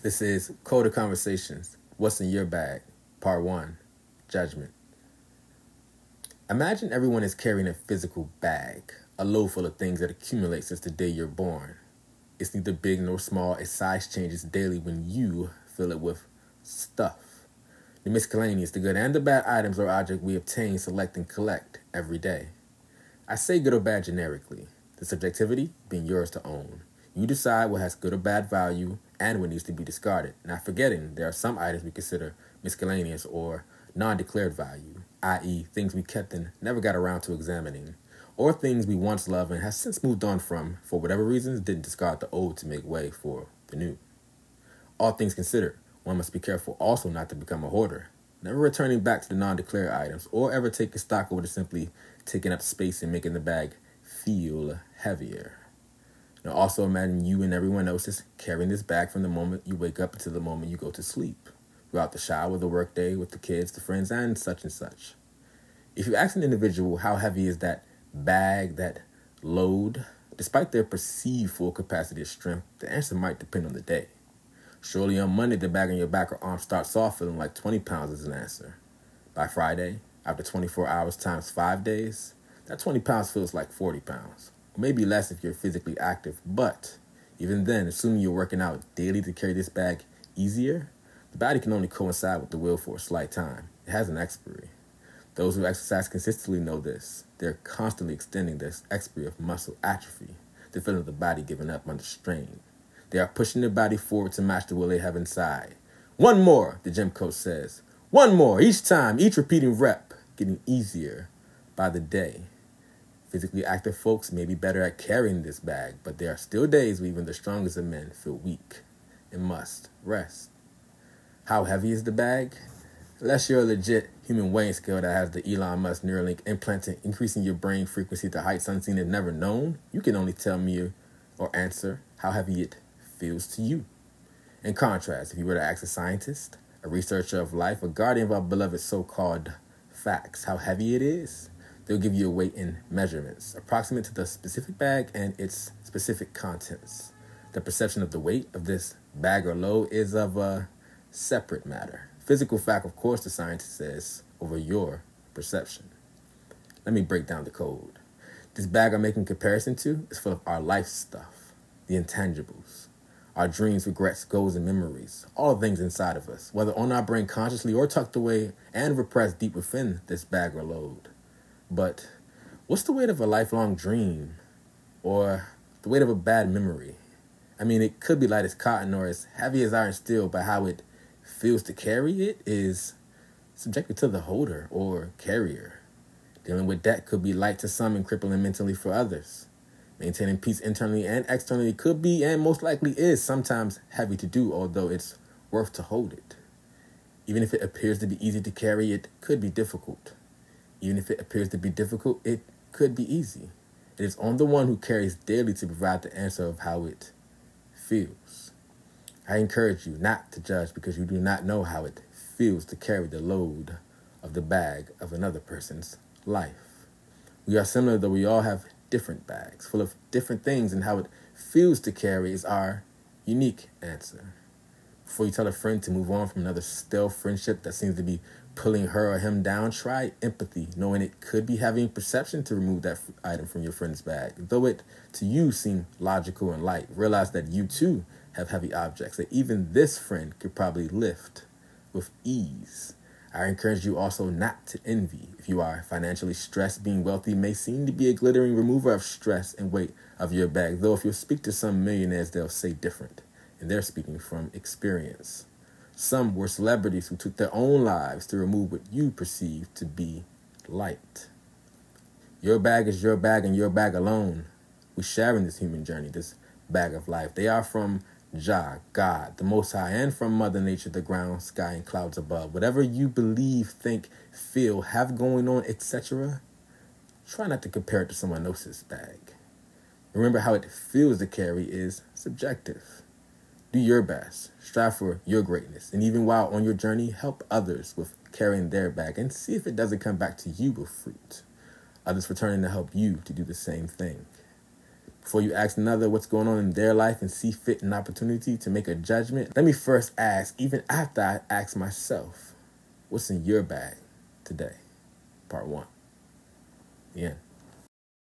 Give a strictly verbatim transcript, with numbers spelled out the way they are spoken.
This is Code of Conversations. What's in your bag? Part one, Judgment. Imagine everyone is carrying a physical bag, a load full of things that accumulate since the day you're born. It's neither big nor small. Its size changes daily when you fill it with stuff. The miscellaneous, the good and the bad items or objects we obtain, select, and collect every day. I say good or bad generically, the subjectivity being yours to own. You decide what has good or bad value and what needs to be discarded, not forgetting there are some items we consider miscellaneous or non-declared value, that is things we kept and never got around to examining, or things we once loved and have since moved on from, for whatever reasons, didn't discard the old to make way for the new. All things considered, one must be careful also not to become a hoarder, never returning back to the non-declared items or ever taking stock of what is simply taking up space and making the bag feel heavier. Now also imagine you and everyone else is carrying this bag from the moment you wake up until the moment you go to sleep, throughout the shower, the workday, with the kids, the friends, and such and such. If you ask an individual how heavy is that bag, that load, despite their perceived full capacity of strength, the answer might depend on the day. Surely on Monday, the bag on your back or arm starts off feeling like twenty pounds as an answer. By Friday, after twenty-four hours times five days, that twenty pounds feels like forty pounds. Or maybe less if you're physically active, but even then, assuming you're working out daily to carry this bag easier, the body can only coincide with the will for a slight time. It has an expiry. Those who exercise consistently know this. They're constantly extending this expiry of muscle atrophy, the feeling of the body giving up under strain. They are pushing their body forward to match the will they have inside. One more, the gym coach says. One more, each time, each repeating rep, getting easier by the day. Physically active folks may be better at carrying this bag, but there are still days where even the strongest of men feel weak and must rest. How heavy is the bag? Unless you're a legit human weighing scale that has the Elon Musk Neuralink implanted, increasing your brain frequency to heights unseen and never known, you can only tell me or answer how heavy it feels to you. In contrast, if you were to ask a scientist, a researcher of life, a guardian of our beloved so-called facts, how heavy it is, they'll give you a weight in measurements, approximate to the specific bag and its specific contents. The perception of the weight of this bag or load is of a separate matter. Physical fact, of course, the scientist says, over your perception. Let me break down the code. This bag I'm making comparison to is full of our life stuff, the intangibles, our dreams, regrets, goals, and memories, all things inside of us, whether on our brain consciously or tucked away and repressed deep within this bag or load. But what's the weight of a lifelong dream or the weight of a bad memory? I mean, it could be light as cotton or as heavy as iron steel, but how it feels to carry it is subjected to the holder or carrier. Dealing with that could be light to some and crippling mentally for others. Maintaining peace internally and externally could be and most likely is sometimes heavy to do, although it's worth to hold it. Even if it appears to be easy to carry, it could be difficult. Even if it appears to be difficult, it could be easy. It is on the one who carries daily to provide the answer of how it feels. I encourage you not to judge because you do not know how it feels to carry the load of the bag of another person's life. We are similar, though we all have different bags full of different things, and how it feels to carry is our unique answer. Before you tell a friend to move on from another stale friendship that seems to be pulling her or him down, try empathy, knowing it could be having perception to remove that item from your friend's bag. Though it to you seem logical and light, realize that you too have heavy objects that even this friend could probably lift with ease. I encourage you also not to envy. If you are financially stressed, being wealthy may seem to be a glittering remover of stress and weight of your bag, though if you speak to some millionaires, they'll say different, and they're speaking from experience. Some were celebrities who took their own lives to remove what you perceive to be light. Your bag is your bag and your bag alone. We share in this human journey, this bag of life. They are from Jah, God, the Most High, and from Mother Nature, the ground, sky, and clouds above. Whatever you believe, think, feel, have going on, et cetera, try not to compare it to someone else's bag. Remember, how it feels to carry is subjective. Do your best, strive for your greatness, and even while on your journey, help others with carrying their bag and see if it doesn't come back to you with fruit. Others returning to help you to do the same thing. Before you ask another what's going on in their life and see fit an opportunity to make a judgment, let me first ask, even after I ask myself, what's in your bag today? Part one. Yeah.